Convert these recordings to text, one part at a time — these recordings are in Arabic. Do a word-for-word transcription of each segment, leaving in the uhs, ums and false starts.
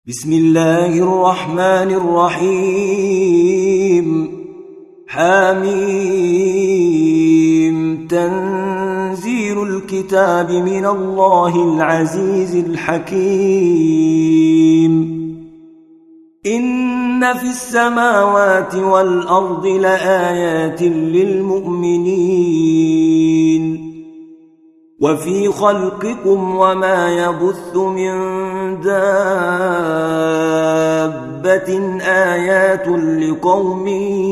بسم الله الرحمن الرحيم. حميم. تنزيل الكتاب من الله العزيز الحكيم. إن في السماوات والأرض لآيات للمؤمنين وفي خلقكم وما يبث من دابة آيات لقوم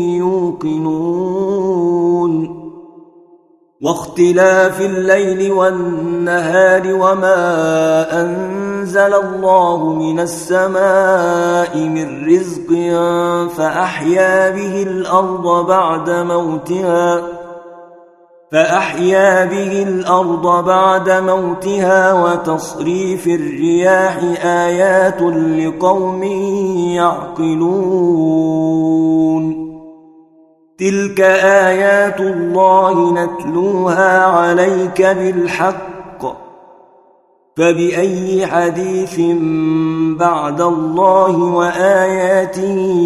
يوقنون واختلاف الليل والنهار وما أنزل الله من السماء من رزق فأحيا به الأرض بعد موتها فأحيا به الأرض بعد موتها وتصريف الرياح آيات لقوم يعقلون. تلك آيات الله نتلوها عليك بالحق فبأي حديث بعد الله وآياته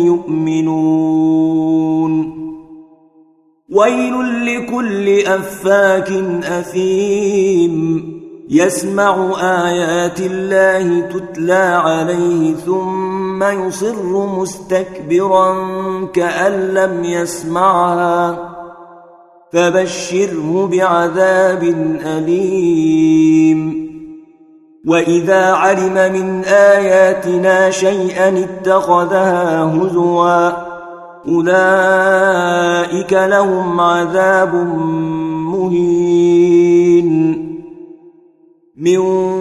يؤمنون. ويل لكل أفاك أثيم يسمع آيات الله تتلى عليه ثم يصر مستكبرا كأن لم يسمعها فبشره بعذاب أليم. وإذا علم من آياتنا شيئا اتخذها هزوا أولئك لهم عذاب مهين من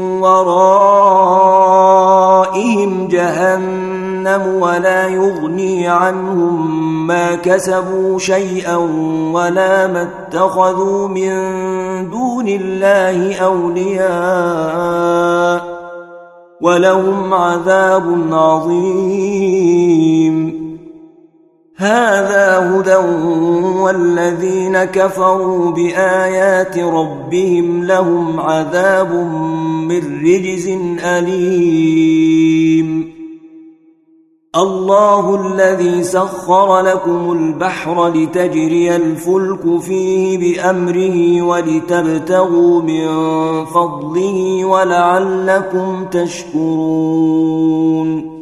ورائهم جهنم ولا يغني عنهم ما كسبوا شيئا ولا ما اتخذوا من دون الله أولياء ولهم عذاب عظيم. هذا هدى والذين كفروا بآيات ربهم لهم عذاب من رجز أليم. الله الذي سخر لكم البحر لتجري الفلك فيه بأمره ولتبتغوا من فضله ولعلكم تشكرون.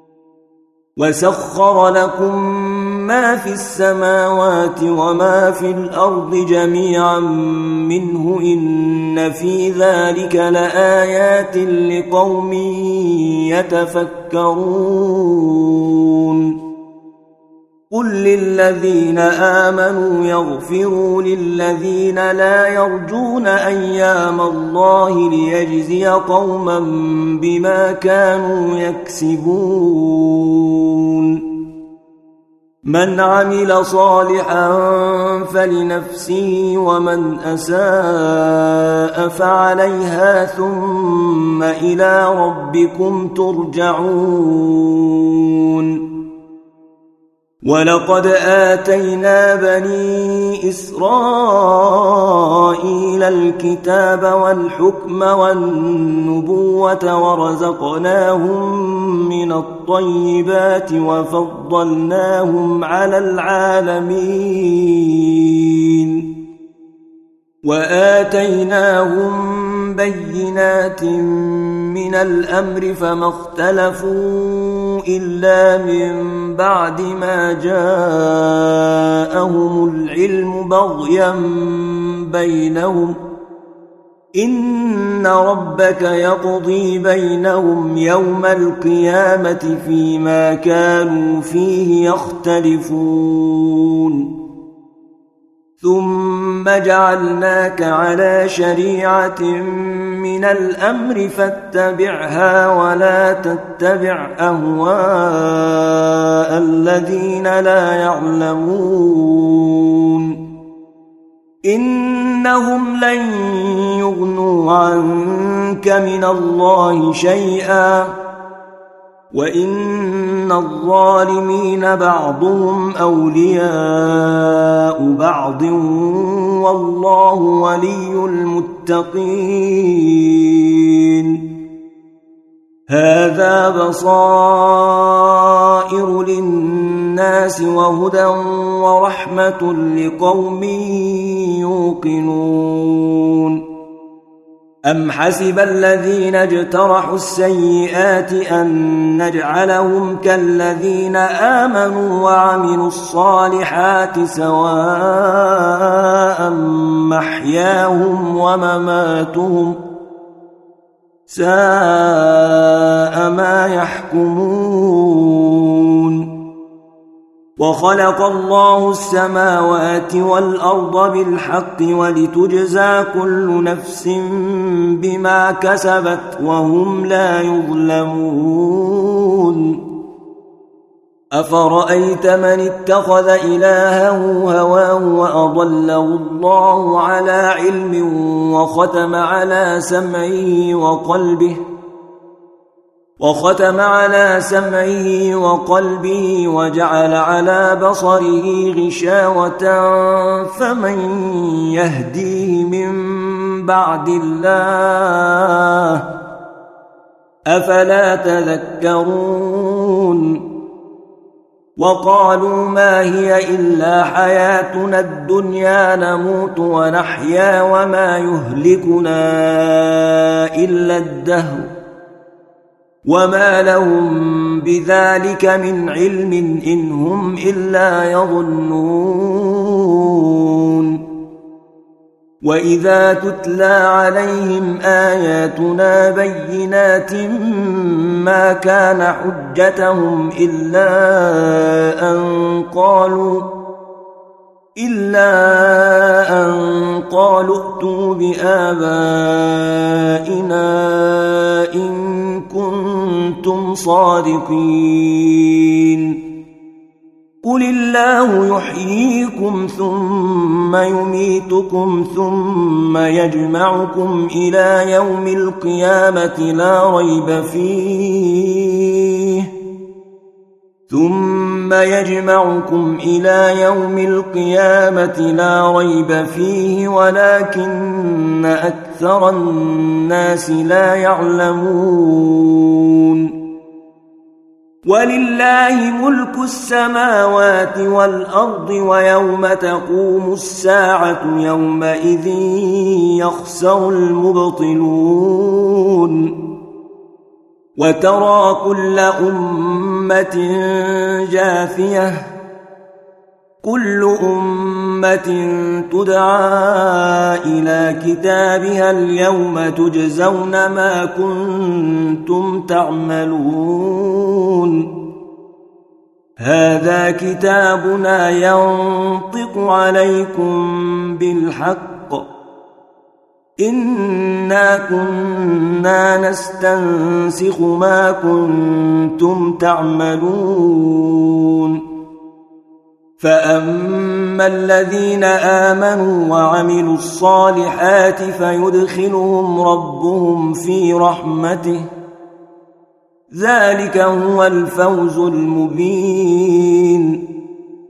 وسخر لكم ما في السماوات وما في الأرض جميعا منه إن في ذلك لآيات لقوم يتفكرون. قل للذين آمنوا يغفروا للذين لا يرجون أيام الله ليجزي قوما بما كانوا يكسبون. من عمل صالحا فلنفسه ومن أساء فعليها ثم إلى ربكم ترجعون. ولقد آتينا بني إسرائيل الكتاب والحكم والنبوة ورزقناهم من الطيبات وفضلناهم على العالمين وآتيناهم بينات من الأمر فما اختلفوا إلا من بعد ما جاءهم العلم بغيا بينهم إن ربك يقضي بينهم يوم القيامة فيما كانوا فيه يختلفون. ثم جعلناك على شريعة من الأمر فاتبعها ولا تتبع أهواء الذين لا يعلمون. إنهم لن يغنوا عنك من الله شيئا وإن الظالمين بعضهم أولياء بعض والله ولي المتقين. هذا بصائر للناس وهدى ورحمة لقوم يوقنون أم حسب الذين اجترحوا السيئات أن نجعلهم كالذين آمنوا وعملوا الصالحات سواء محياهم ومماتهم ساء ما يحكمون وخلق الله السماوات والأرض بالحق ولتجزى كل نفس بما كسبت وهم لا يظلمون أفرأيت من اتخذ إلهه هواه وأضله الله على علم وختم على سمعه وقلبه وختم على سمعه وقلبه وجعل على بصره غشاوة فمن يهديه من بعد الله أفلا تذكرون وقالوا ما هي إلا حياتنا الدنيا نموت ونحيا وما يهلكنا إلا الدهر وما لهم بذلك من علم إن هم إلا يظنون وإذا تتلى عليهم آياتنا بينات ما كان حجتهم إلا أن قالوا إلا أن قالوا ائتوا بآبائنا إن كنتم صادقين قل الله يحييكم ثم يميتكم ثم يجمعكم إلى يوم القيامة لا ريب فيه ثم يجمعكم إلى يوم القيامة لا ريب فيه ولكن أكثر الناس لا يعلمون ولله ملك السماوات والأرض ويوم تقوم الساعة يومئذ يخسر المبطلون وترى كل أمة جاثية كل أمة تدعى إلى كتابها اليوم تجزون ما كنتم تعملون هذا كتابنا ينطق عليكم بالحق إنا كنا نستنسخ ما كنتم تعملون فأما الذين آمنوا وعملوا الصالحات فيدخلهم ربهم في رحمته ذلك هو الفوز المبين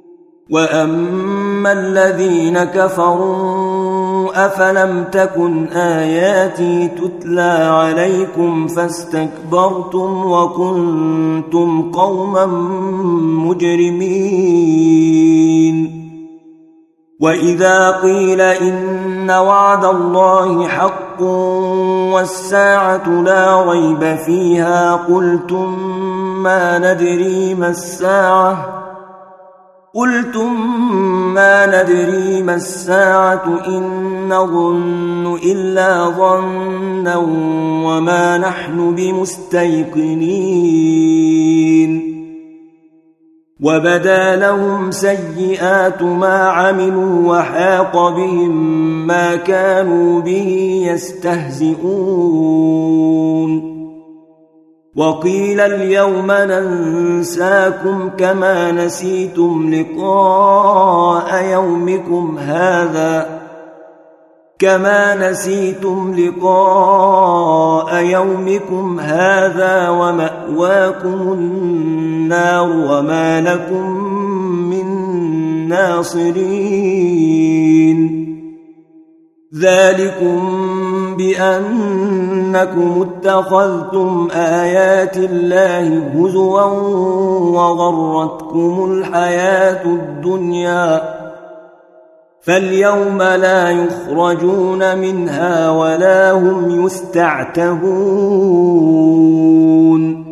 وأما الذين كفروا أفلم تكن آياتي تتلى عليكم فاستكبرتم وكنتم قوما مجرمين وإذا قيل إن وعد الله حق والساعة لا ريب فيها قلتم ما ندري ما الساعة قلتم ما ندري ما الساعة إن نظن إلا ظنا وما نحن بمستيقنين وبدا لهم سيئات ما عملوا وحاق بهم ما كانوا به يستهزئون وقيل اليوم ننساكم كما نسيتم لقاء يومكم هذا كما نسيتم لقاء يومكم هذا ومأواكم النار وما لكم من ناصرين ذلكم بأنكم اتخذتم آيات الله هزوا وغرتكم الحياة الدنيا فاليوم لا يخرجون منها ولا هم يستعتبون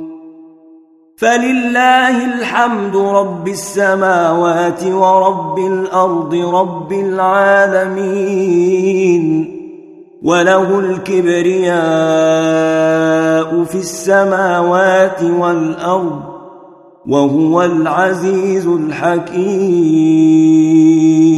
فلله الحمد رب السماوات ورب الأرض رب العالمين وله الكبرياء في السماوات والأرض وهو العزيز الحكيم